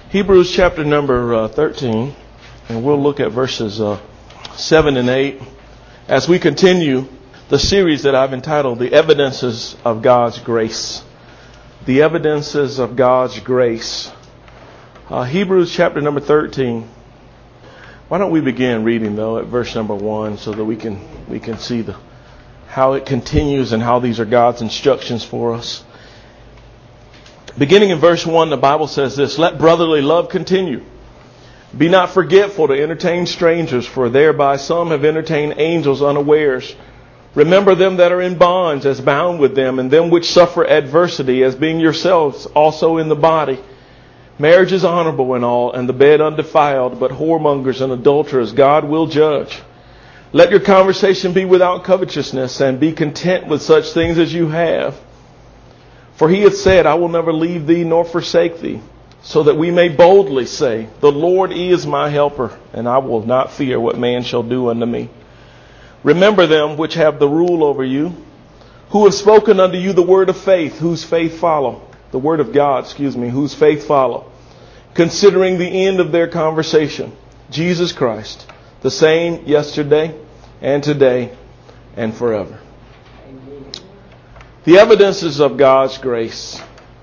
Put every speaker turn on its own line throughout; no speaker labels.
Hebrews chapter number 13, and we'll look at verses 7 and 8 as we continue the series that I've entitled The Evidences of God's Grace. The Evidences of God's Grace. Hebrews chapter number 13. Why don't we begin reading though at verse number 1 so that we can see how it continues and how these are God's instructions for us. Beginning in verse 1, the Bible says this: "Let brotherly love continue. Be not forgetful to entertain strangers, for thereby some have entertained angels unawares. Remember them that are in bonds as bound with them, and them which suffer adversity, as being yourselves also in the body. Marriage is honorable and all, and the bed undefiled, but whoremongers and adulterers God will judge. Let your conversation be without covetousness, and be content with such things as you have. For he hath said, I will never leave thee nor forsake thee, so that we may boldly say, the Lord is my helper, and I will not fear what man shall do unto me. Remember them which have the rule over you, who have spoken unto you the word of faith, whose faith follow. The word of God, whose faith follow. Considering the end of their conversation, Jesus Christ, the same yesterday and today and forever." The evidences of God's grace.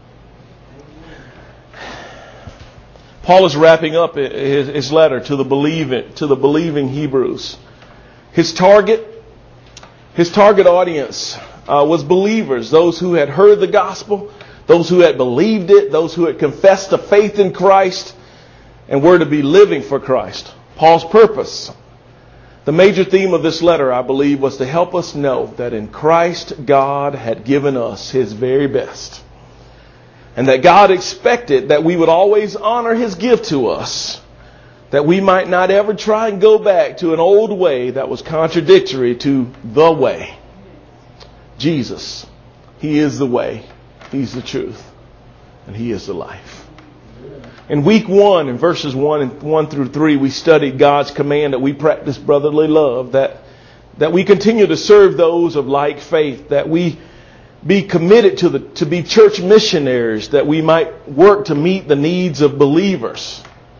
Paul is wrapping up his letter to the believing Hebrews. His target audience was believers, those who had heard the gospel, those who had believed it, those who had confessed the faith in Christ and were to be living for Christ. Paul's purpose, the major theme of this letter, I believe, was to help us know that in Christ God had given us His very best. And that God expected that we would always honor His gift to us. That we might not ever try and go back to an old way that was contradictory to the way. Jesus, He is the way, He's the truth, and He is the life. In week 1, in verses 1 through 3, we studied God's command that we practice brotherly love, that we continue to serve those of like faith, that we be committed to be church missionaries, that we might work to meet the needs of believers,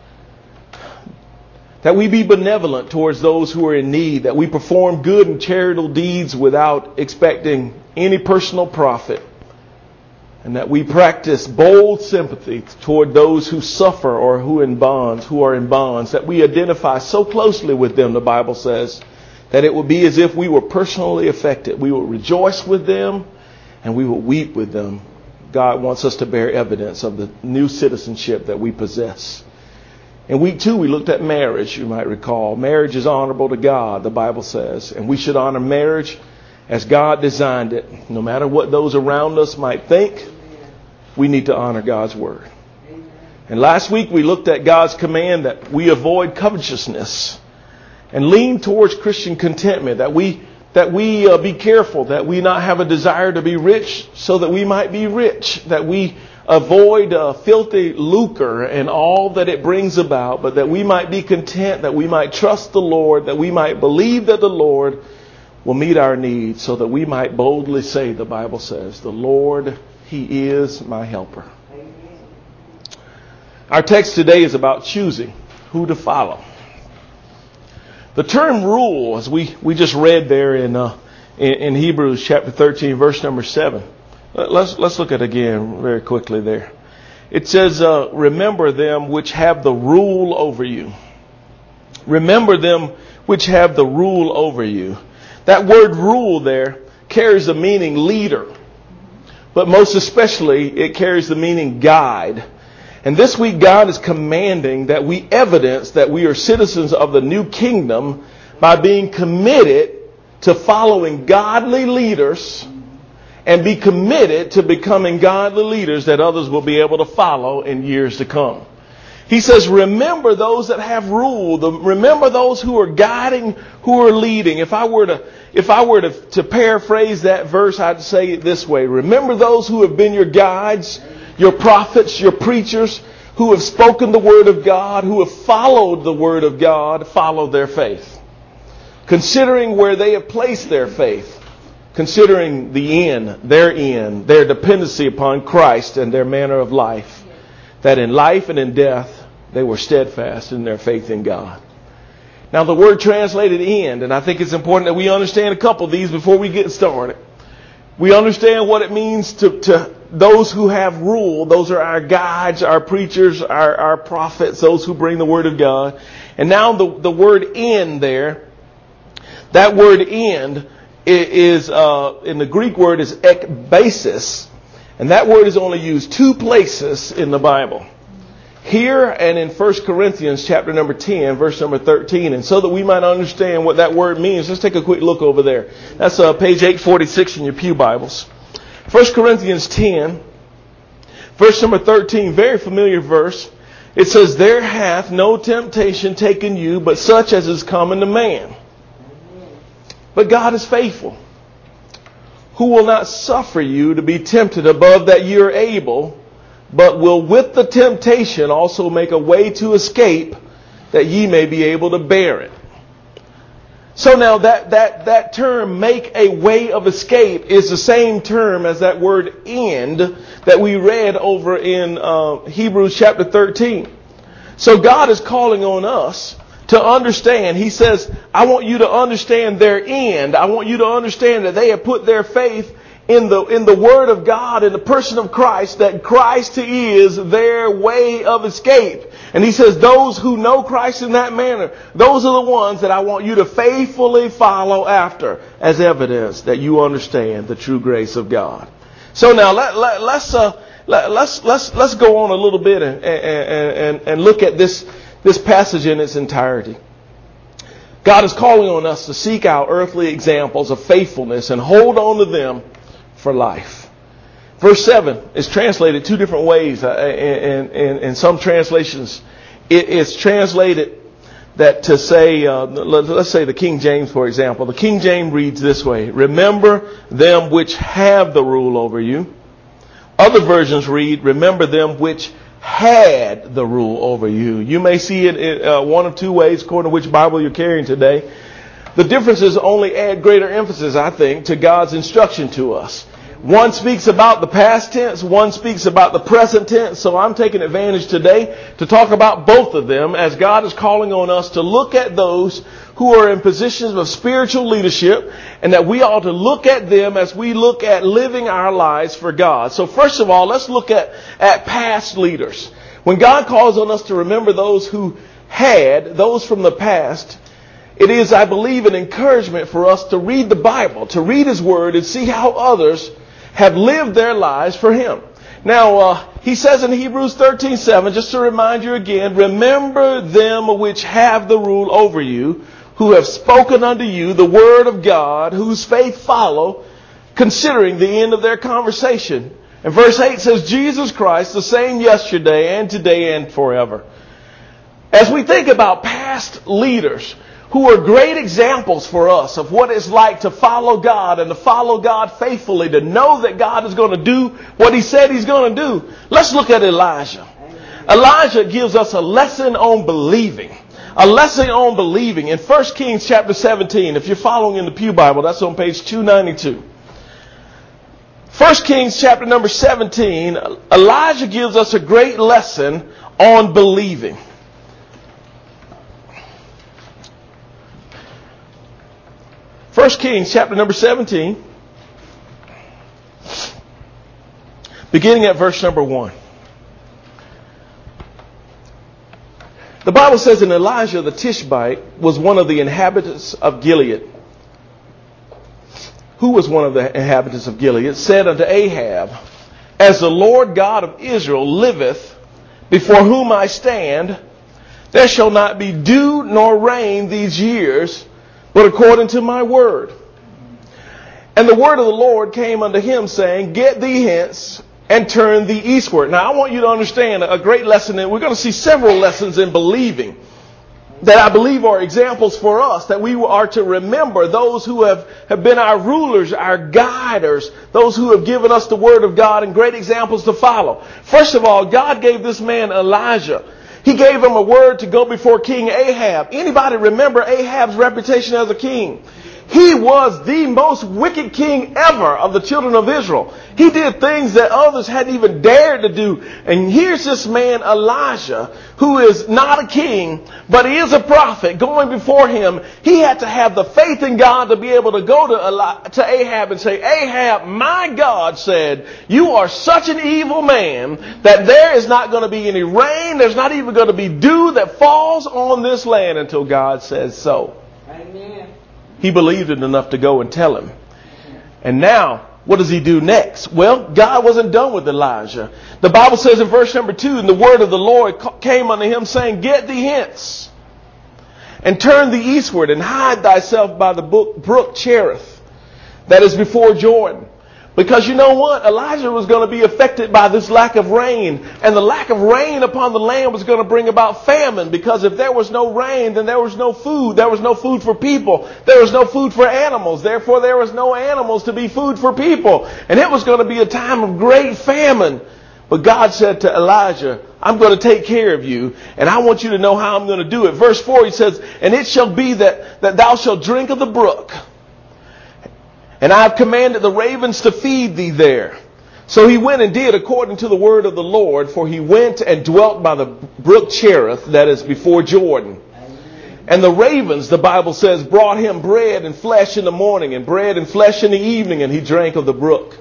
that we be benevolent towards those who are in need, that we perform good and charitable deeds without expecting any personal profit, and that we practice bold sympathy toward those who suffer or who are in bonds, that we identify so closely with them, the Bible says, that it will be as if we were personally affected. We will rejoice with them and we will weep with them. God wants us to bear evidence of the new citizenship that we possess. In week 2, we looked at marriage, you might recall. Marriage is honorable to God, the Bible says, and we should honor marriage as God designed it. No matter what those around us might think, we need to honor God's word. And last week we looked at God's command that we avoid covetousness and lean towards Christian contentment, that we be careful, that we not have a desire to be rich so that we might be rich, that we avoid filthy lucre and all that it brings about, but that we might be content, that we might trust the Lord, that we might believe that the Lord will meet our needs, so that we might boldly say, the Bible says, the Lord, He is my helper. Our text today is about choosing who to follow. The term rule, as we just read there in Hebrews chapter 13, verse number 7. Let's look at it again very quickly there. It says, remember them which have the rule over you. Remember them which have the rule over you. That word rule there carries the meaning leader. But most especially, it carries the meaning guide. And this week, God is commanding that we evidence that we are citizens of the new kingdom by being committed to following godly leaders and be committed to becoming godly leaders that others will be able to follow in years to come. He says, remember those that have rule. Remember those who are guiding, who are leading. If I were to paraphrase that verse, I'd say it this way. Remember those who have been your guides, your prophets, your preachers, who have spoken the word of God, who have followed the word of God, follow their faith. Considering where they have placed their faith, considering the end, their dependency upon Christ and their manner of life. that in life and in death, they were steadfast in their faith in God. Now, the word translated end, and I think it's important that we understand a couple of these before we get started. We understand what it means to those who have rule. Those are our guides, our preachers, our prophets, those who bring the word of God. And now the word end there, that word end is in the Greek word is ekbasis. And that word is only used 2 places in the Bible. Here and in 1 Corinthians chapter number 10, verse number 13. And so that we might understand what that word means, let's take a quick look over there. That's page 846 in your pew Bibles. 1 Corinthians 10, verse number 13, very familiar verse. It says, there hath no temptation taken you, but such as is common to man. But God is faithful, who will not suffer you to be tempted above that ye are able, but will with the temptation also make a way to escape, that ye may be able to bear it. So now that term, make a way of escape, is the same term as that word end that we read over in Hebrews chapter 13. So God is calling on us to understand. He says, I want you to understand their end. I want you to understand that they have put their faith in the Word of God, in the person of Christ, that Christ is their way of escape. And he says, those who know Christ in that manner, those are the ones that I want you to faithfully follow after as evidence that you understand the true grace of God. So now let's go on a little bit and look at this passage in its entirety. God is calling on us to seek out earthly examples of faithfulness and hold on to them for life. Verse 7 is translated 2 different ways. In some translations, it is translated that to say, let's say the King James, for example. The King James reads this way: remember them which have the rule over you. Other versions read, remember them which had the rule over you. You may see it one of 2 ways, according to which Bible you're carrying today. The differences only add greater emphasis, I think, to God's instruction to us. One speaks about the past tense, one speaks about the present tense. So I'm taking advantage today to talk about both of them, as God is calling on us to look at those who are in positions of spiritual leadership, and that we ought to look at them as we look at living our lives for God. So first of all, let's look at past leaders. When God calls on us to remember those who had, those from the past, it is, I believe, an encouragement for us to read the Bible, to read His Word and see how others have lived their lives for Him. Now, he says in Hebrews 13:7, just to remind you again, remember them which have the rule over you, who have spoken unto you the word of God, whose faith follow, considering the end of their conversation. And verse 8 says, Jesus Christ, the same yesterday and today and forever. As we think about past leaders who are great examples for us of what it's like to follow God and to follow God faithfully, to know that God is going to do what He said He's going to do. Let's look at Elijah. Elijah gives us a lesson on believing. A lesson on believing in 1 Kings chapter 17. If you're following in the Pew Bible, that's on page 292. 1 Kings chapter number 17, Elijah gives us a great lesson on believing. 1 Kings chapter number 17, beginning at verse number 1. The Bible says, and Elijah the Tishbite was one of the inhabitants of Gilead. Who was one of the inhabitants of Gilead? Said unto Ahab, as the Lord God of Israel liveth, before whom I stand, there shall not be dew nor rain these years, but according to my word. And the word of the Lord came unto him, saying, get thee hence and turn thee eastward. Now I want you to understand a great lesson, and we're going to see several lessons in believing that I believe are examples for us, that we are to remember those who have been our rulers, our guiders, those who have given us the word of God and great examples to follow. First of all, God gave this man Elijah. He gave him a word to go before King Ahab. Anybody remember Ahab's reputation as a king? He was the most wicked king ever of the children of Israel. He did things that others hadn't even dared to do. And here's this man, Elijah, who is not a king, but he is a prophet going before him. He had to have the faith in God to be able to go to Ahab and say, Ahab, my God said, you are such an evil man that there is not going to be any rain. There's not even going to be dew that falls on this land until God says so.
Amen.
He believed it enough to go and tell him. And now, what does he do next? Well, God wasn't done with Elijah. The Bible says in verse number 2, and the word of the Lord came unto him, saying, get thee hence, and turn thee eastward, and hide thyself by the brook Cherith, that is before Jordan. Because you know what? Elijah was going to be affected by this lack of rain. And the lack of rain upon the land was going to bring about famine. Because if there was no rain, then there was no food. There was no food for people. There was no food for animals. Therefore, there was no animals to be food for people. And it was going to be a time of great famine. But God said to Elijah, I'm going to take care of you. And I want you to know how I'm going to do it. Verse 4, he says, and it shall be that thou shalt drink of the brook. And I have commanded the ravens to feed thee there. So he went and did according to the word of the Lord, for he went and dwelt by the brook Cherith, that is before Jordan. And the ravens, the Bible says, brought him bread and flesh in the morning and bread and flesh in the evening, and he drank of the brook.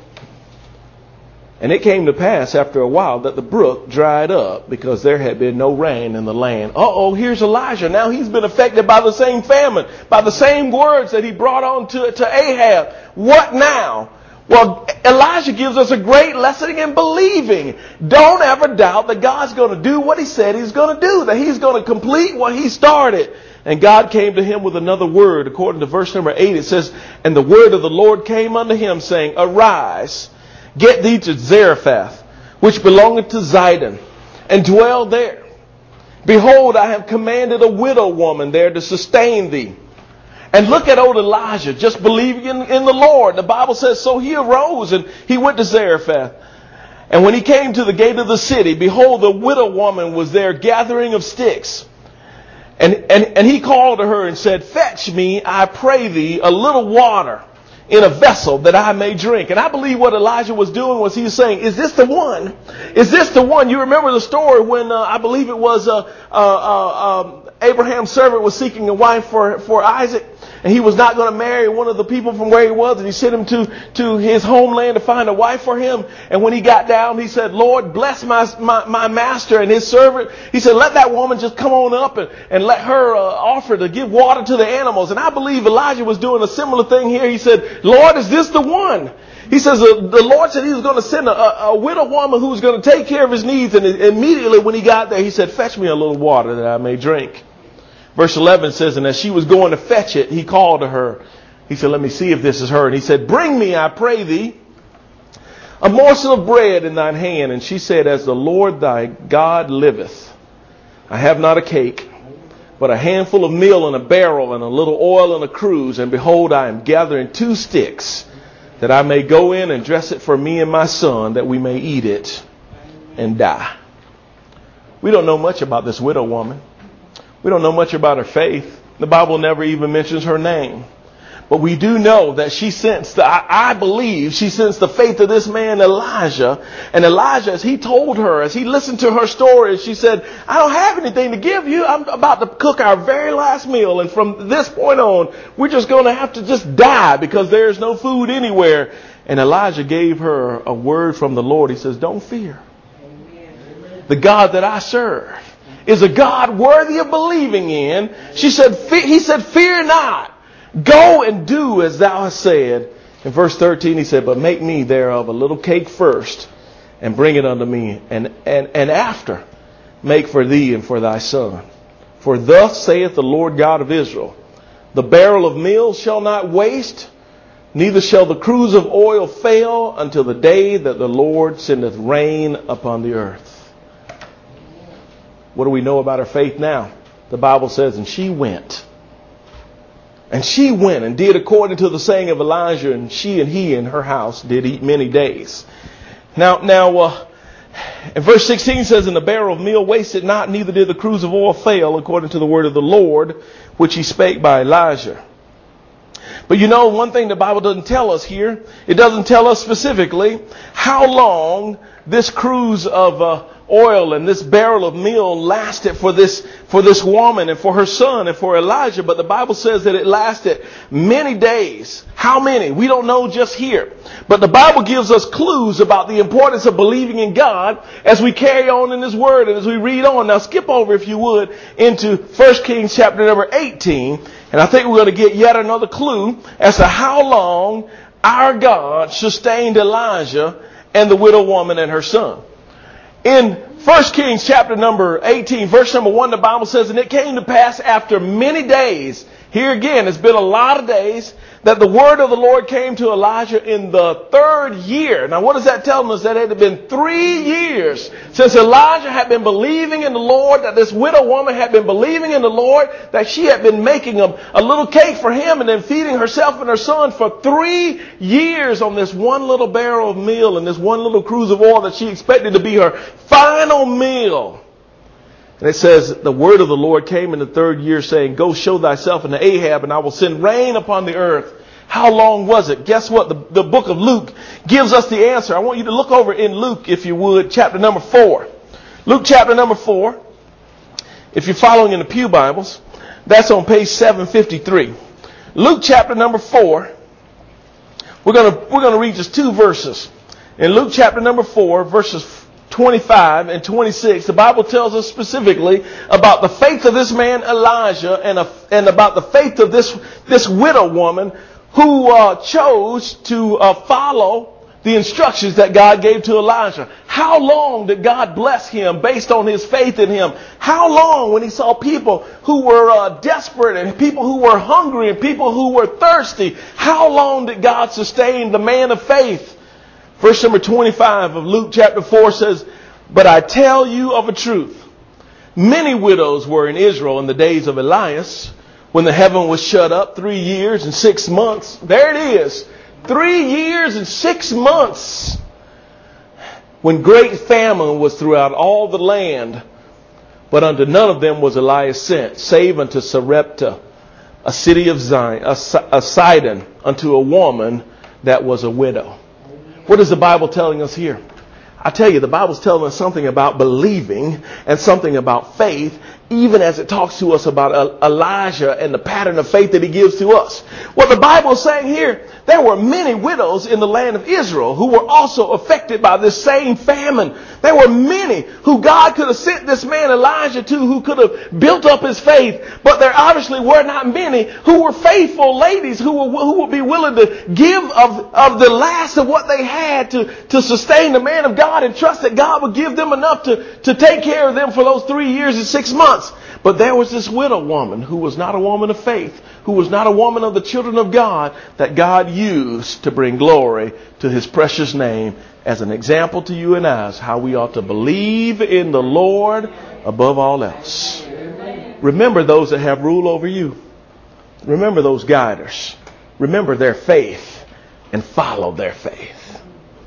And it came to pass after a while that the brook dried up because there had been no rain in the land. Here's Elijah. Now he's been affected by the same famine, by the same words that he brought on to Ahab. What now? Well, Elijah gives us a great lesson in believing. Don't ever doubt that God's going to do what he said he's going to do, that he's going to complete what he started. And God came to him with another word. According to verse number 8, it says, and the word of the Lord came unto him, saying, arise, get thee to Zarephath, which belongeth to Zidon, and dwell there. Behold, I have commanded a widow woman there to sustain thee. And look at old Elijah, just believing in the Lord. The Bible says, so he arose and he went to Zarephath. And when he came to the gate of the city, behold, the widow woman was there gathering of sticks. And he called to her and said, fetch me, I pray thee, a little water in a vessel that I may drink. And I believe what Elijah was doing was he was saying, is this the one? Is this the one? You remember the story when I believe it was Abraham's servant was seeking a wife for Isaac. And he was not going to marry one of the people from where he was. And he sent him to his homeland to find a wife for him. And when he got down, he said, Lord, bless my master and his servant. He said, let that woman just come on up and let her offer to give water to the animals. And I believe Elijah was doing a similar thing here. He said, Lord, is this the one? He says the Lord said he was going to send a widow woman who was going to take care of his needs. And immediately when he got there, he said, fetch me a little water that I may drink. Verse 11 says, and as she was going to fetch it, he called to her. He said, let me see if this is her. And he said, bring me, I pray thee, a morsel of bread in thine hand. And she said, as the Lord thy God liveth, I have not a cake, but a handful of meal in a barrel and a little oil in a cruse. And behold, I am gathering 2 sticks that I may go in and dress it for me and my son, that we may eat it and die. We don't know much about this widow woman. We don't know much about her faith. The Bible never even mentions her name. But we do know that she sensed, I believe, she sensed the faith of this man Elijah. And Elijah, as he told her, as he listened to her story, she said, I don't have anything to give you. I'm about to cook our very last meal. And from this point on, we're just going to have to just die because there's no food anywhere. And Elijah gave her a word from the Lord. He says, don't fear. The God that I serve is a God worthy of believing in. He said, fear not. Go and do as thou hast said. In verse 13, he said, but make me thereof a little cake first and bring it unto me. And after, make for thee and for thy son. For thus saith the Lord God of Israel, the barrel of meal shall not waste, neither shall the cruse of oil fail until the day that the Lord sendeth rain upon the earth. What do we know about her faith now? The Bible says, and she went. And she went and did according to the saying of Elijah, and she and he and her house did eat many days. Now, in verse 16 says, and the barrel of meal wasted not, neither did the cruse of oil fail, according to the word of the Lord, which he spake by Elijah. But you know, one thing the Bible doesn't tell us here, it doesn't tell us specifically how long this cruise of oil and this barrel of meal lasted for this woman and for her son and for Elijah. But the Bible says that it lasted many days. How many? We don't know just here. But the Bible gives us clues about the importance of believing in God as we carry on in His Word and as we read on. Now skip over, if you would, into 1 Kings chapter number 18. And I think we're going to get yet another clue as to how long our God sustained Elijah and the widow woman and her son. In 1 Kings chapter number 18, verse number 1, the Bible says, and it came to pass after many days, here again, it's been a lot of days, that the word of the Lord came to Elijah in the 3rd year. Now what is that telling us? That it had been 3 years since Elijah had been believing in the Lord, that this widow woman had been believing in the Lord, that she had been making a little cake for him and then feeding herself and her son for 3 years on this one little barrel of meal and this one little cruse of oil that she expected to be her final meal. And it says, the word of the Lord came in the 3rd year saying, go show thyself unto Ahab and I will send rain upon the earth. How long was it? Guess what? The book of Luke gives us the answer. I want you to look over in Luke, if you would, chapter number 4. Luke chapter number 4. If you're following in the Pew Bibles, that's on page 753. Luke chapter number 4. We're going to read just 2 verses. In Luke chapter number 4, verses 25 and 26, the Bible tells us specifically about the faith of this man Elijah and about the faith of this widow woman who chose to follow the instructions that God gave to Elijah. How long did God bless him based on his faith in him? How long, when he saw people who were desperate and people who were hungry and people who were thirsty, how long did God sustain the man of faith? Verse number 25 of Luke chapter 4 says, but I tell you of a truth, many widows were in Israel in the days of Elias, when the heaven was shut up 3 years and 6 months. There it is. 3 years and 6 months. When great famine was throughout all the land. But unto none of them was Elias sent, save unto Sarepta, a city of Sidon, unto a woman that was a widow. What is the Bible telling us here? I tell you, the Bible's telling us something about believing and something about faith, even as it talks to us about Elijah and the pattern of faith that he gives to us. What the Bible is saying here, there were many widows in the land of Israel who were also affected by this same famine. There were many who God could have sent this man Elijah to, who could have built up his faith. But there obviously were not many who were faithful ladies who would be willing to give of the last of what they had to sustain the man of God and trust that God would give them enough to take care of them for those 3 years and 6 months. But there was this widow woman who was not a woman of faith, who was not a woman of the children of God, that God used to bring glory to his precious name as an example to you and us, how we ought to believe in the Lord above all else. Remember those that have rule over you. Remember those guiders. Remember their faith and follow their faith.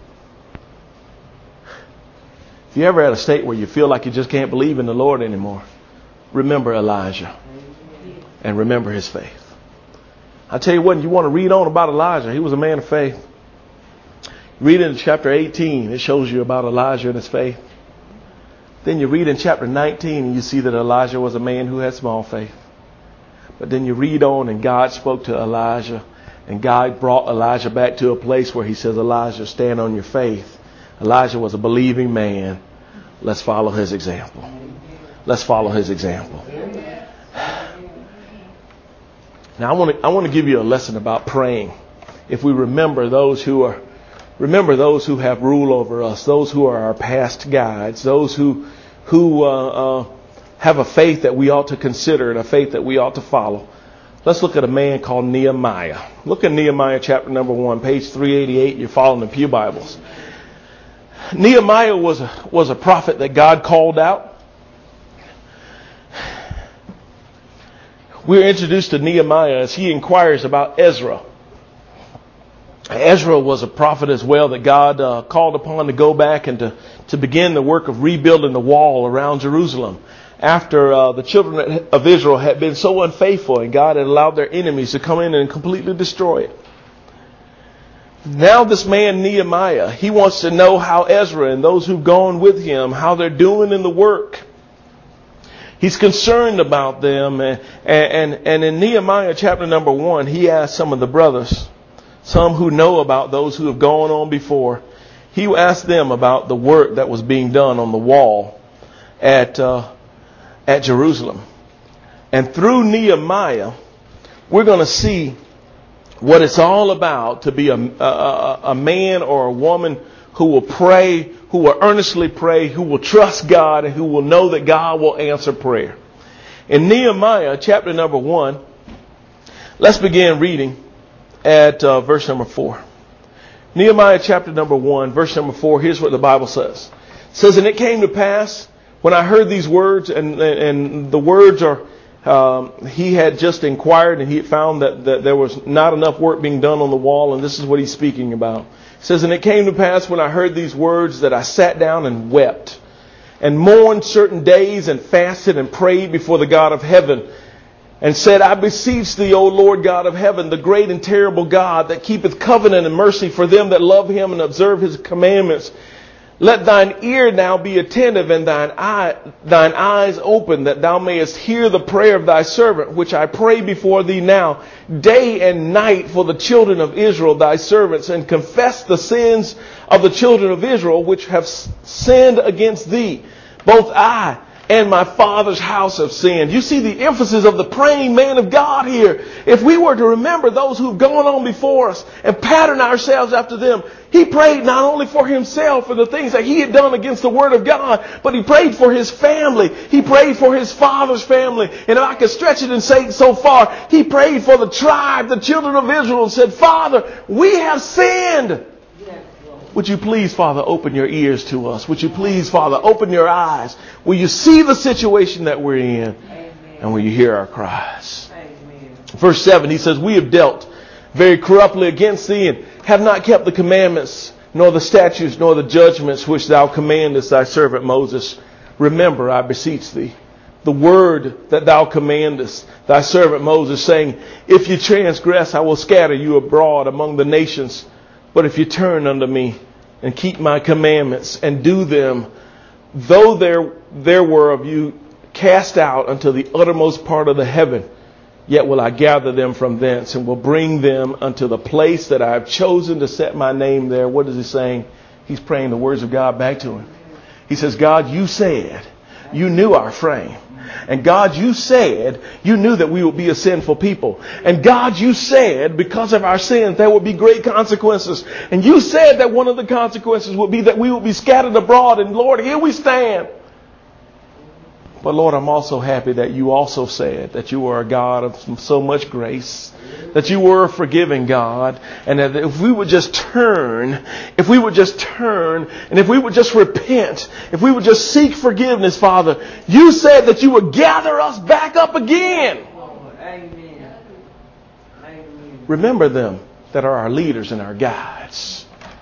If you're ever at a state where you feel like you just can't believe in the Lord anymore, remember Elijah and remember his faith. I tell you what, you want to read on about Elijah. He was a man of faith. Read in chapter 18, it shows you about Elijah and his faith. Then you read in chapter 19 and you see that Elijah was a man who had small faith. But then you read on and God spoke to Elijah and God brought Elijah back to a place where he says, Elijah, stand on your faith. Elijah was a believing man. Let's follow his example. Let's follow his example. Now I want to give you a lesson about praying. If we remember those who have rule over us, those who are our past guides, those who have a faith that we ought to consider and a faith that we ought to follow. Let's look at a man called Nehemiah. Look at Nehemiah chapter number 1, page 388. You're following the Pew Bibles. Nehemiah was a prophet that God called out. We're introduced to Nehemiah as he inquires about Ezra. Ezra was a prophet as well that God called upon to go back and to begin the work of rebuilding the wall around Jerusalem. after the children of Israel had been so unfaithful and God had allowed their enemies to come in and completely destroy it. Now this man Nehemiah, he wants to know how Ezra and those who've gone with him, how they're doing in the work. He's concerned about them. And in Nehemiah chapter number 1, he asked some of the brothers, some who know about those who have gone on before. He asked them about the work that was being done on the wall at Jerusalem. And through Nehemiah, we're going to see what it's all about to be a man or a woman who will pray, who will earnestly pray, who will trust God, and who will know that God will answer prayer. In Nehemiah chapter number 1, let's begin reading at verse number 4. Nehemiah chapter number 1, verse number 4, here's what the Bible says. It says, "And it came to pass when I heard these words," and the words are, he had just inquired and he had found that there was not enough work being done on the wall, and this is what he's speaking about. It says, "And it came to pass when I heard these words that I sat down and wept and mourned certain days and fasted and prayed before the God of heaven and said, I beseech thee, O Lord God of heaven, the great and terrible God that keepeth covenant and mercy for them that love him and observe his commandments. Let thine ear now be attentive and thine eyes open, that thou mayest hear the prayer of thy servant, which I pray before thee now, day and night for the children of Israel, thy servants, and confess the sins of the children of Israel, which have sinned against thee. Both I and my father's house have sinned." You see the emphasis of the praying man of God here. If we were to remember those who've gone on before us and pattern ourselves after them, he prayed not only for himself and the things that he had done against the word of God, but he prayed for his family. He prayed for his father's family. And if I could stretch it and say it so far, he prayed for the tribe, the children of Israel, and said, "Father, we have sinned. Would you please, Father, open your ears to us? Would you please, Father, open your eyes? Will you see the situation that we're in? Amen. And will you hear our cries?" Amen. Verse 7, he says, "We have dealt very corruptly against thee and have not kept the commandments, nor the statutes, nor the judgments which thou commandest thy servant Moses. Remember, I beseech thee, the word that thou commandest thy servant Moses, saying, If you transgress, I will scatter you abroad among the nations. But if you turn unto me and keep my commandments and do them, though there were of you cast out unto the uttermost part of the heaven, yet will I gather them from thence and will bring them unto the place that I have chosen to set my name there." What is he saying? He's praying the words of God back to him. He says, "God, you said you knew our frame. And God, you said you knew that we would be a sinful people. And God, you said because of our sins there would be great consequences. And you said that one of the consequences would be that we would be scattered abroad. And Lord, here we stand. But Lord, I'm also happy that you also said that you are a God of so much grace, that you were a forgiving God, and that if we would just turn, and if we would just repent, if we would just seek forgiveness, Father, you said that you would gather us back up again." Amen. Remember them that are our leaders and our guides.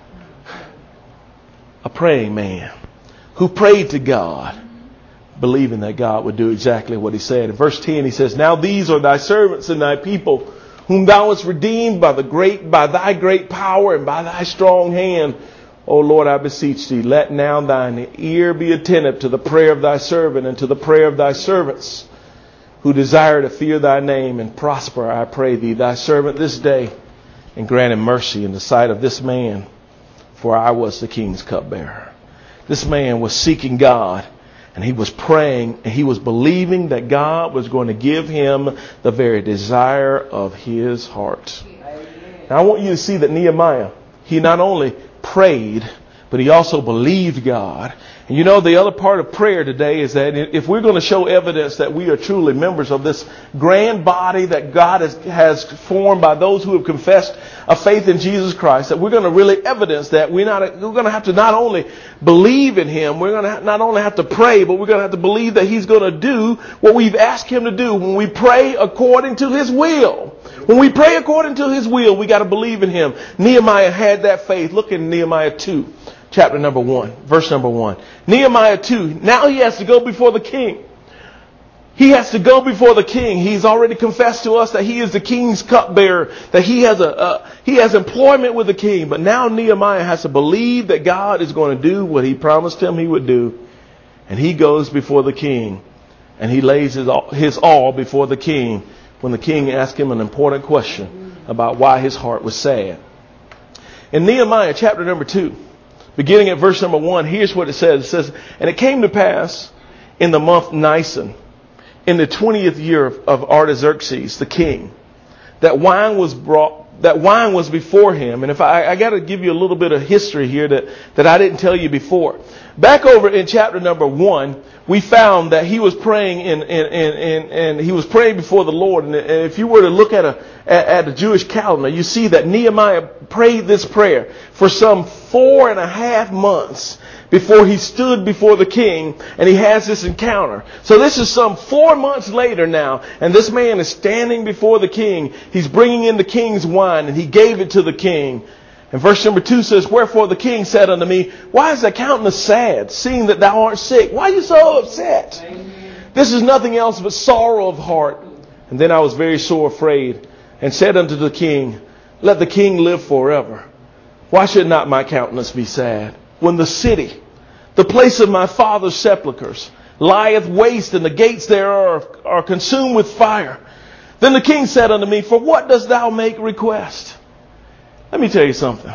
A praying man who prayed to God, believing that God would do exactly what he said. In verse 10, he says, "Now these are thy servants and thy people, whom thou hast redeemed by thy great power and by thy strong hand. O Lord, I beseech thee, let now thine ear be attentive to the prayer of thy servant and to the prayer of thy servants, who desire to fear thy name, and prosper, I pray thee, thy servant this day, and grant him mercy in the sight of this man, for I was the king's cupbearer." This man was seeking God. And he was praying and he was believing that God was going to give him the very desire of his heart. Now I want you to see that Nehemiah, he not only prayed, but he also believed God. And you know, the other part of prayer today is that if we're going to show evidence that we are truly members of this grand body that God has formed by those who have confessed a faith in Jesus Christ, that we're going to really evidence that we're going to have to not only believe in him, we're going to not only have to pray, but we're going to have to believe that he's going to do what we've asked him to do when we pray according to his will. When we pray according to his will, we got to believe in him. Nehemiah had that faith. Look in Nehemiah 2. Chapter number 1, verse number 1. Nehemiah 2. Now he has to go before the king. He has to go before the king. He's already confessed to us that he is the king's cupbearer, that he has employment with the king. But now Nehemiah has to believe that God is going to do what he promised him he would do. And he goes before the king and he lays his all before the king when the king asked him an important question about why his heart was sad. In Nehemiah chapter number 2, beginning at verse number 1, here's what it says. It says, "And it came to pass in the month Nisan, in the 20th year of Artaxerxes, the king, that wine was before him." And if I got to give you a little bit of history here that I didn't tell you before. Back over in chapter number 1, we found that he was praying and he was praying before the Lord. And if you were to look at a Jewish calendar, you see that Nehemiah prayed this prayer for some 4.5 months before he stood before the king and he has this encounter. So this is some 4 months later now, and this man is standing before the king. He's bringing in the king's wine, and he gave it to the king. And verse number 2 says, "Wherefore the king said unto me, Why is thy countenance sad, seeing that thou art sick?" Why are you so upset? Amen. "This is nothing else but sorrow of heart. And then I was very sore afraid, and said unto the king, Let the king live forever. Why should not my countenance be sad? When the city, the place of my father's sepulchres, lieth waste, and the gates thereof are consumed with fire. Then the king said unto me, For what dost thou make request?" Let me tell you something.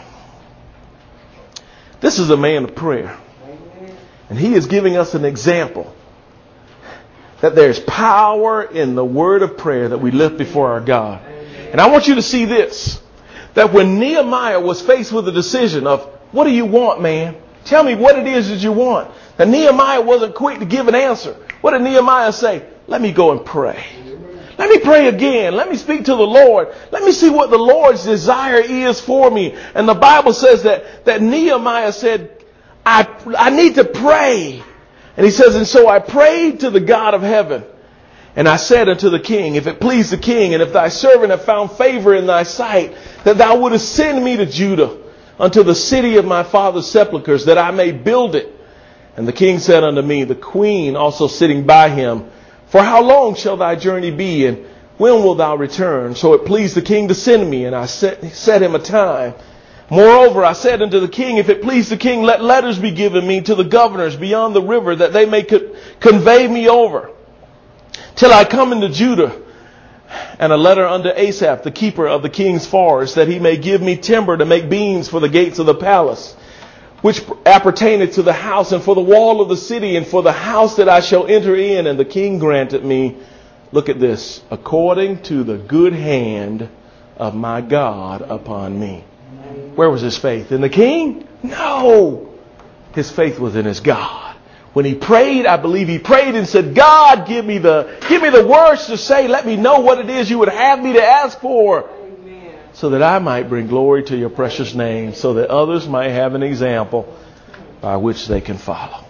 This is a man of prayer. And he is giving us an example that there's power in the word of prayer that we lift before our God. And I want you to see this, that when Nehemiah was faced with the decision of, what do you want, man? Tell me what it is that you want. That Nehemiah wasn't quick to give an answer. What did Nehemiah say? Let me go and pray. Let me pray again. Let me speak to the Lord. Let me see what the Lord's desire is for me. And the Bible says that Nehemiah said, I need to pray. And he says, "And so I prayed to the God of heaven. And I said unto the king, If it please the king, and if thy servant have found favor in thy sight, that thou wouldest send me to Judah, unto the city of my father's sepulchres, that I may build it. And the king said unto me," the queen also sitting by him, "For how long shall thy journey be, and when wilt thou return?" So it pleased the king to send me, and I set him a time. "Moreover, I said unto the king, If it please the king, let letters be given me to the governors beyond the river, that they may convey me over, till I come into Judah. And a letter unto Asaph, the keeper of the king's forest, that he may give me timber to make beams for the gates of the palace, which appertaineth to the house, and for the wall of the city, and for the house that I shall enter in. And the king granted me," look at this, "according to the good hand of my God upon me." Where was his faith? In the king? No. His faith was in his God. When he prayed, I believe he prayed and said, "God, give me the words to say. Let me know what it is you would have me to ask for, so that I might bring glory to your precious name, so that others might have an example by which they can follow."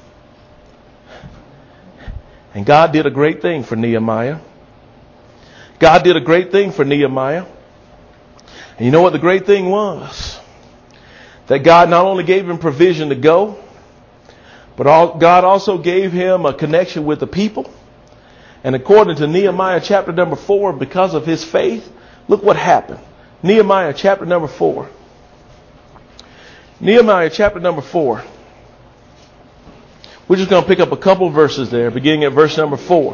And God did a great thing for Nehemiah. God did a great thing for Nehemiah. And you know what the great thing was? That God not only gave him provision to go, but God also gave him a connection with the people. And according to Nehemiah chapter number 4, because of his faith, look what happened. Nehemiah chapter number 4. Nehemiah chapter number 4. We're just going to pick up a couple verses there, beginning at verse number 4.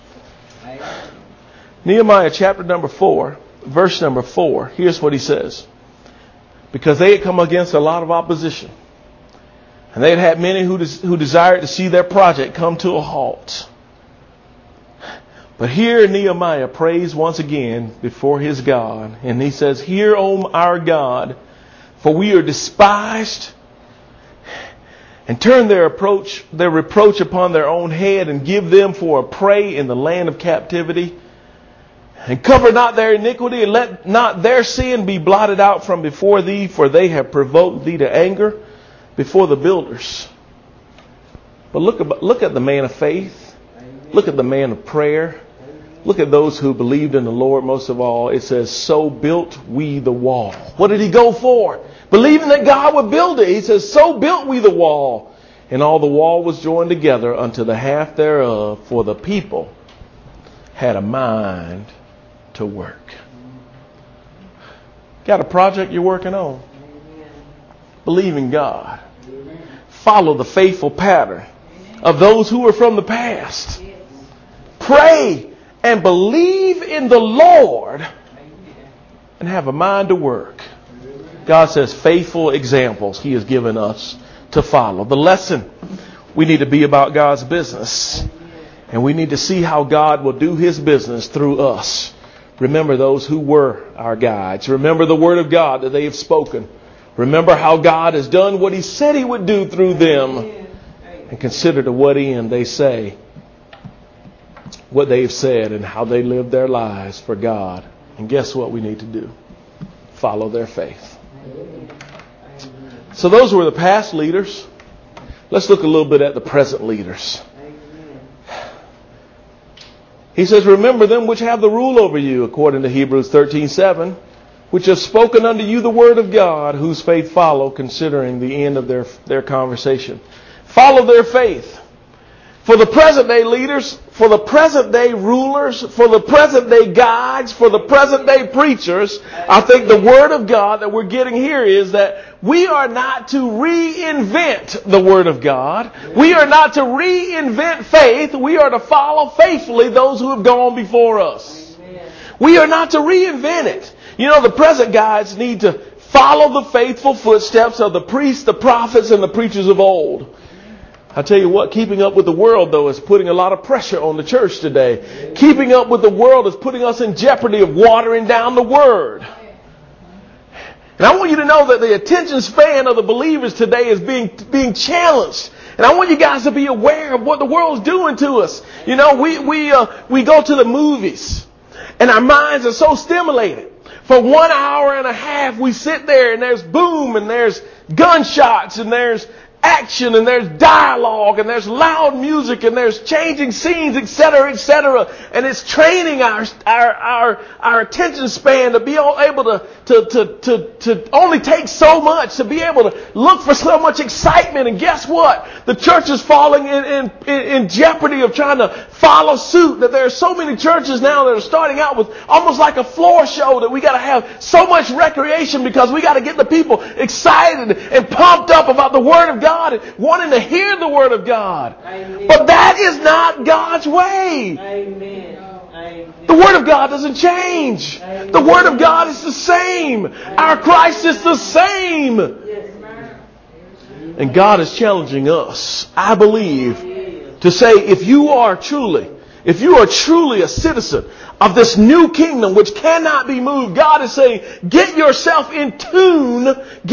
Nehemiah chapter number 4, verse number 4. Here's what he says. Because they had come against a lot of opposition. And they had had many who desired to see their project come to a halt. But here Nehemiah prays once again before his God. And he says, "Hear, O our God, for we are despised, and turn their reproach upon their own head, and give them for a prey in the land of captivity. And cover not their iniquity, and let not their sin be blotted out from before thee, for they have provoked thee to anger before the builders." But look at the man of faith. Look at the man of prayer. Look at those who believed in the Lord most of all. It says, "So built we the wall." What did he go for? Believing that God would build it. He says, "So built we the wall. And all the wall was joined together unto the half thereof, for the people had a mind to work. Got a project you're working on? Believe in God. Follow the faithful pattern of those who are from the past. Pray and believe in the Lord and have a mind to work. God says faithful examples He has given us to follow. The lesson, we need to be about God's business. And we need to see how God will do His business through us. Remember those who were our guides. Remember the word of God that they have spoken. Remember how God has done what He said He would do through them. And consider to what end they say what they've said and how they live their lives for God. And guess what we need to do? Follow their faith. So those were the past leaders. Let's look a little bit at the present leaders. He says, remember them which have the rule over you, according to Hebrews 13:7, which have spoken unto you the word of God, whose faith follow, considering the end of their conversation. Follow their faith. For the present day leaders, for the present day rulers, for the present day guides, for the present day preachers, I think the word of God that we're getting here is that we are not to reinvent the word of God. We are not to reinvent faith. We are to follow faithfully those who have gone before us. We are not to reinvent it. You know, the present guides need to follow the faithful footsteps of the priests, the prophets, and the preachers of old. I tell you what, keeping up with the world, though, is putting a lot of pressure on the church today. Keeping up with the world is putting us in jeopardy of watering down the word. And I want you to know that the attention span of the believers today is being challenged. And I want you guys to be aware of what the world's doing to us. You know, we go to the movies and our minds are so stimulated. For 1 hour and a half, we sit there and there's boom and there's gunshots and there's action and there's dialogue and there's loud music and there's changing scenes, etc., etc. And it's training our attention span to be able to only take so much, to be able to look for so much excitement. And guess what? The church is falling in jeopardy of trying to follow suit. That there are so many churches now that are starting out with almost like a floor show, that we got to have so much recreation because we got to get the people excited and pumped up about the Word of God and wanting to hear the Word of God. Amen. But that is not God's way. Amen. The Word of God doesn't change. Amen. The Word of God is the same. Amen. Our Christ is the same. Yes. And God is challenging us, I believe, to say, if you are truly a citizen of this new kingdom which cannot be moved, God is saying, get yourself in tune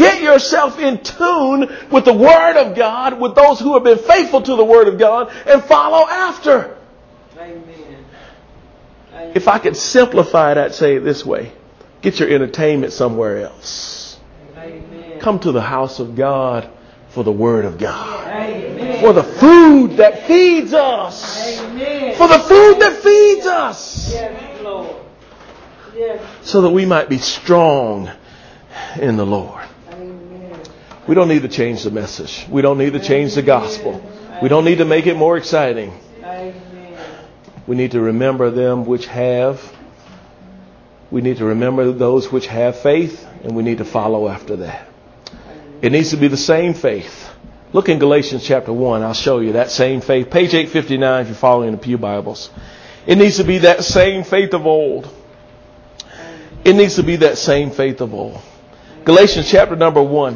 with the Word of God, with those who have been faithful to the Word of God, and follow after. Amen. If I could simplify that, say it this way: get your entertainment somewhere else. Amen. Come to the house of God for the Word of God. Amen. For the food that feeds us. Amen. For the food that feeds us. Yes, Lord. Yes. So that we might be strong in the Lord. Amen. We don't need to change the message. We don't need to change the gospel. We don't need to make it more exciting. Amen. We need to remember them which have. We need to remember those which have faith, and we need to follow after that. It needs to be the same faith. Look in Galatians chapter 1. I'll show you that same faith. Page 859 if you're following the Pew Bibles. It needs to be that same faith of old. It needs to be that same faith of old. Galatians chapter number 1.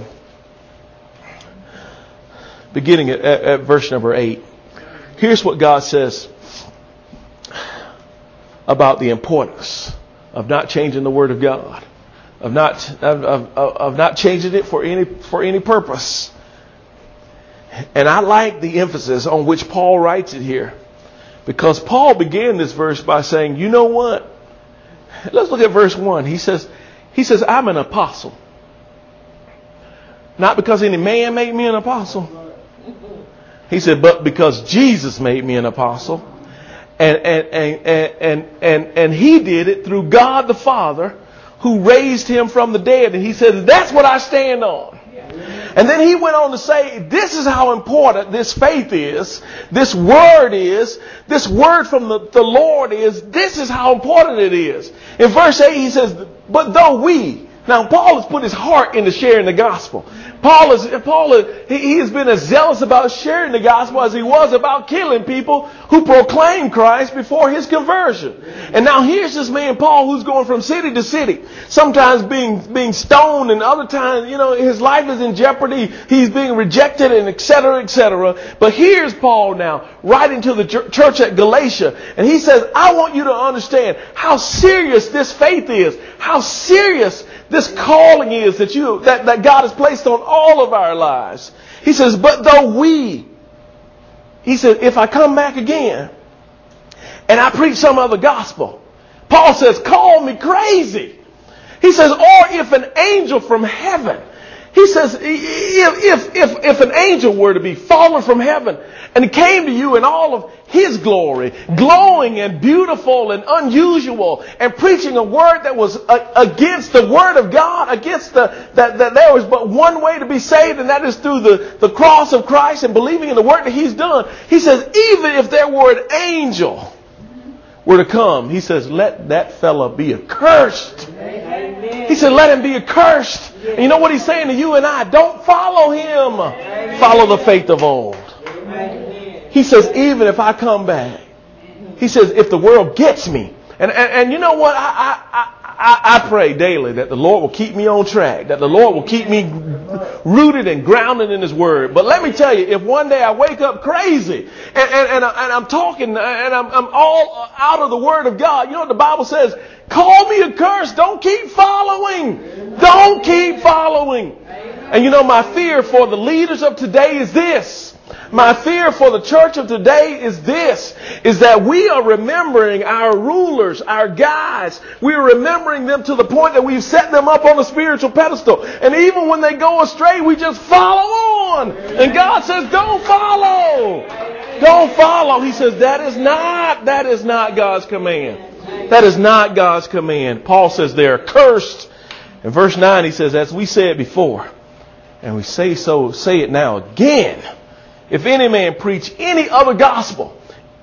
Beginning at verse number 8. Here's what God says about the importance of not changing the Word of God. Of not changing it for any purpose. And I like the emphasis on which Paul writes it here, because Paul began this verse by saying, you know what? Let's look at verse 1. He says, I'm an apostle. Not because any man made me an apostle. He said, but because Jesus made me an apostle. And he did it through God the Father, who raised him from the dead. And he said, that's what I stand on. And then he went on to say, this is how important this faith is. This word from the Lord is, this is how important it is. In verse 8 he says, but though we, now Paul has put his heart into sharing the gospel. He has been as zealous about sharing the gospel as he was about killing people who proclaimed Christ before his conversion. And now here's this man Paul who's going from city to city, sometimes being stoned, and other times, his life is in jeopardy. He's being rejected, and et cetera, et cetera. But here's Paul now writing to the church at Galatia, and he says, I want you to understand how serious this faith is, how serious this calling is that God has placed on all of our lives. He says, but though he says, if I come back again and I preach some other gospel, Paul says, call me crazy. He says, or if an angel from heaven, he says, if an angel were to be fallen from heaven and came to you in all of his glory, glowing and beautiful and unusual, and preaching a word that was against the word of God, against that there was but one way to be saved, and that is through the cross of Christ and believing in the work that he's done. He says, even if there were an angel were to come, he says, let that fella be accursed. He said, let him be accursed. And you know what he's saying to you and I? Don't follow him. Follow the faith of old. He says, even if I come back, he says, if the world gets me, and you know what? I pray daily that the Lord will keep me on track, that the Lord will keep me rooted and grounded in his word. But let me tell you, if one day I wake up crazy and I'm talking and I'm all out of the word of God, you know what the Bible says? Call me accursed. Don't keep following. Don't keep following. And you know, my fear for the leaders of today is this. My fear for the church of today is this, is that we are remembering our rulers, our guides. We are remembering them to the point that we've set them up on a spiritual pedestal. And even when they go astray, we just follow on. And God says, don't follow. Don't follow. He says, that is not God's command. That is not God's command. Paul says they're cursed. In verse 9, he says, as we said before, and we say it now again, if any man preach any other gospel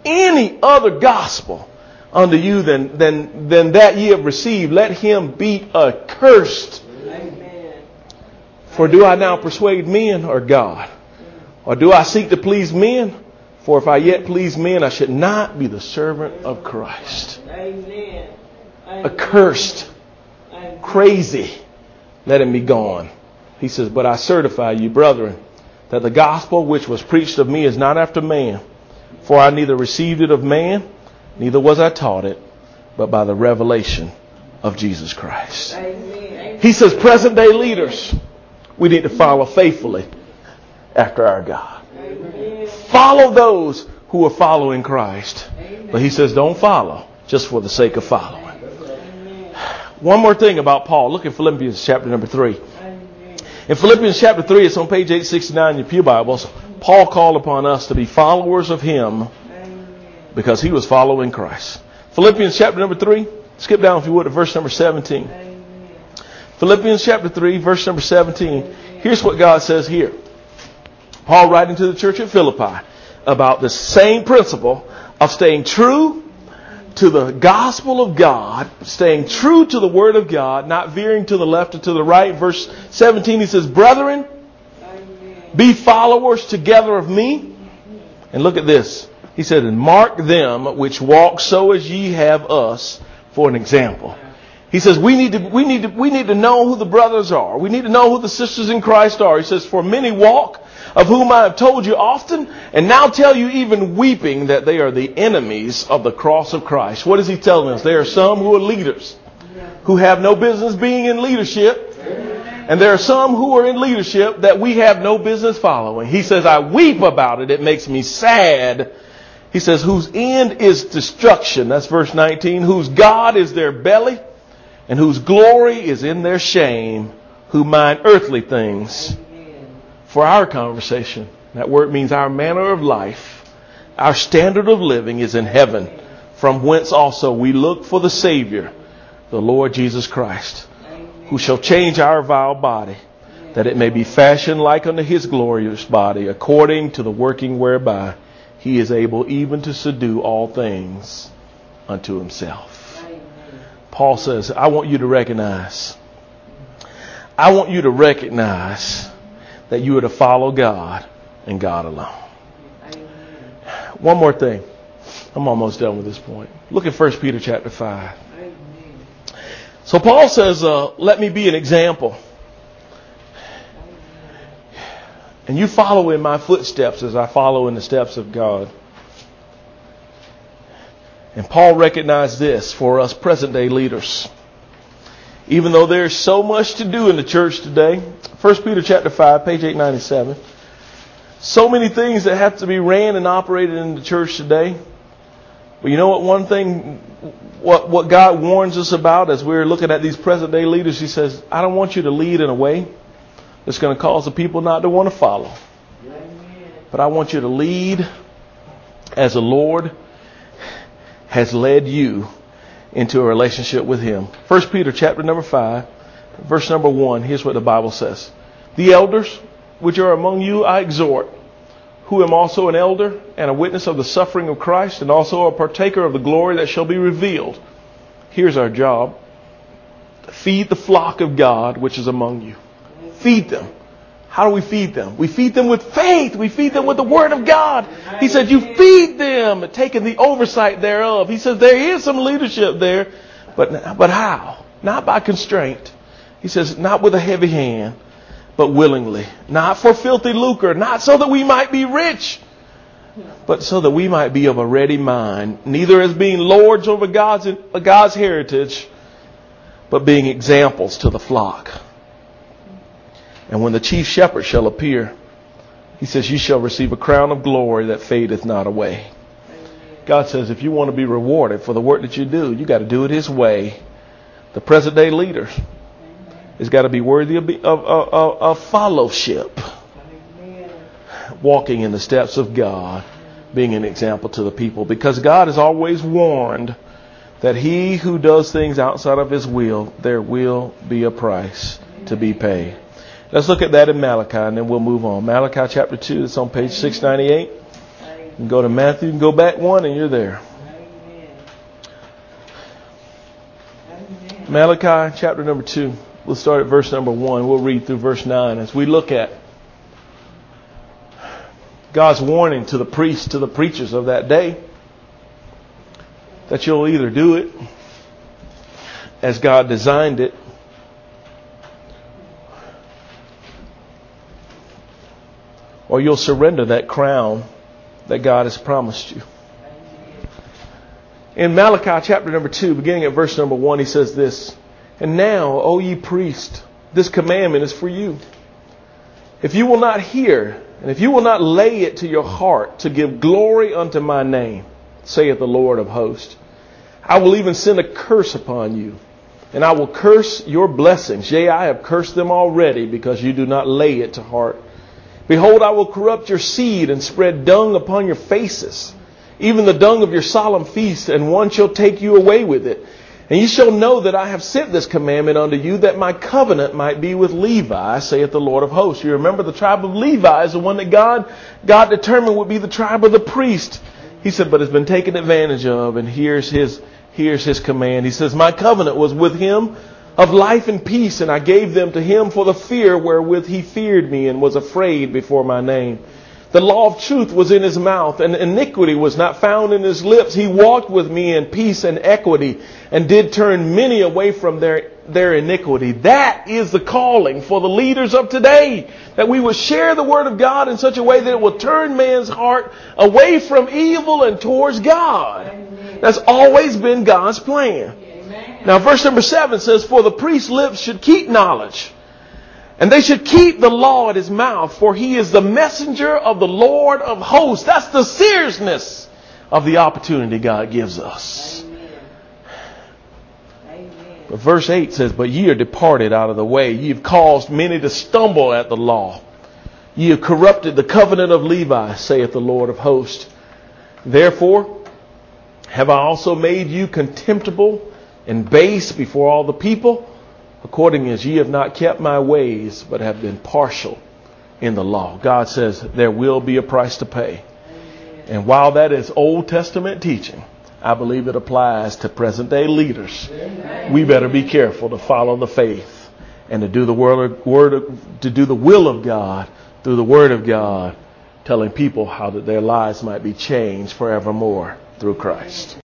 unto you than that ye have received, let him be accursed. Amen. For do I now persuade men or God? Or do I seek to please men? For if I yet please men, I should not be the servant of Christ. Amen. Accursed. Crazy. Let him be gone. He says, but I certify you, brethren, that the gospel which was preached of me is not after man. For I neither received it of man, neither was I taught it, but by the revelation of Jesus Christ. Amen. He says, present day leaders, we need to follow faithfully after our God. Amen. Follow those who are following Christ. Amen. But he says, don't follow just for the sake of following. Amen. One more thing about Paul. Look at Philippians chapter number 3. In Philippians chapter 3, it's on page 869 in your pew Bibles. Paul called upon us to be followers of him because he was following Christ. Philippians chapter number 3. Skip down, if you would, to verse number 17. Philippians chapter 3, verse number 17. Here's what God says here. Paul writing to the church at Philippi about the same principle of staying true to the gospel of God, staying true to the word of God, not veering to the left or to the right. Verse 17, he says, brethren, be followers together of me. And look at this. He said, and mark them which walk so as ye have us for an example. He says, we need to know who the brothers are. We need to know who the sisters in Christ are. He says, for many walk, of whom I have told you often, and now tell you even weeping, that they are the enemies of the cross of Christ. What is he telling us? There are some who are leaders who have no business being in leadership. And there are some who are in leadership that we have no business following. He says, I weep about it. It makes me sad. He says, whose end is destruction. That's verse 19. Whose God is their belly, and whose glory is in their shame, who mind earthly things. For our conversation, that word means our manner of life, our standard of living is in heaven, from whence also we look for the Savior, the Lord Jesus Christ, who shall change our vile body that it may be fashioned like unto his glorious body, according to the working whereby he is able even to subdue all things unto himself. Paul says, I want you to recognize that you are to follow God and God alone. One more thing. I'm almost done with this point. Look at 1 Peter chapter 5. So Paul says, let me be an example. And you follow in my footsteps as I follow in the steps of God. And Paul recognized this for us present day leaders. Even though there's so much to do in the church today, 1 Peter chapter 5, page 897. So many things that have to be ran and operated in the church today. But you know what? One thing, what God warns us about as we're looking at these present day leaders, he says, I don't want you to lead in a way that's going to cause the people not to want to follow. But I want you to lead as the Lord has led you into a relationship with him. 1 Peter chapter number 5, verse number 1. Here's what the Bible says. The elders which are among you I exhort, who am also an elder and a witness of the suffering of Christ, and also a partaker of the glory that shall be revealed. Here's our job. Feed the flock of God which is among you. Feed them. How do we feed them? We feed them with faith. We feed them with the word of God. He said, you feed them, taking the oversight thereof. He says, there is some leadership there, but how? Not by constraint. He says, not with a heavy hand, but willingly. Not for filthy lucre, not so that we might be rich, but so that we might be of a ready mind, neither as being lords over God's heritage, but being examples to the flock. And when the chief shepherd shall appear, he says, you shall receive a crown of glory that fadeth not away. God says, if you want to be rewarded for the work that you do, you got to do it his way. The present day leaders has got to be worthy of fellowship, walking in the steps of God, being an example to the people. Because God has always warned that he who does things outside of his will, there will be a price to be paid. Let's look at that in Malachi, and then we'll move on. Malachi chapter 2, it's on page 698. You can go to Matthew, you can go back one, and you're there. Malachi chapter number 2. We'll start at verse number 1. We'll read through verse 9 as we look at God's warning to the priests, to the preachers of that day, that you'll either do it as God designed it, or you'll surrender that crown that God has promised you. In Malachi chapter number 2, beginning at verse number 1, he says this, and now, O ye priests, this commandment is for you. If you will not hear, and if you will not lay it to your heart to give glory unto my name, saith the Lord of hosts, I will even send a curse upon you, and I will curse your blessings. Yea, I have cursed them already, because you do not lay it to heart. Behold, I will corrupt your seed and spread dung upon your faces, even the dung of your solemn feast, and one shall take you away with it. And ye shall know that I have sent this commandment unto you, that my covenant might be with Levi, saith the Lord of hosts. You remember the tribe of Levi is the one that God determined would be the tribe of the priest. He said, but it's been taken advantage of, and here's his command. He says, my covenant was with him of life and peace, and I gave them to him for the fear wherewith he feared me and was afraid before my name. The law of truth was in his mouth, and iniquity was not found in his lips. He walked with me in peace and equity, and did turn many away from their iniquity. That is the calling for the leaders of today, that we will share the word of God in such a way that it will turn man's heart away from evil and towards God. That's always been God's plan. Now, verse number 7 says, for the priest's lips should keep knowledge, and they should keep the law at his mouth, for he is the messenger of the Lord of hosts. That's the seriousness of the opportunity God gives us. But verse 8 says, but ye are departed out of the way. Ye have caused many to stumble at the law. Ye have corrupted the covenant of Levi, saith the Lord of hosts. Therefore have I also made you contemptible and base before all the people, according as ye have not kept my ways, but have been partial in the law. God says there will be a price to pay. And while that is Old Testament teaching, I believe it applies to present day leaders. We better be careful to follow the faith and to do the will of God through the Word of God, telling people how that their lives might be changed forevermore through Christ.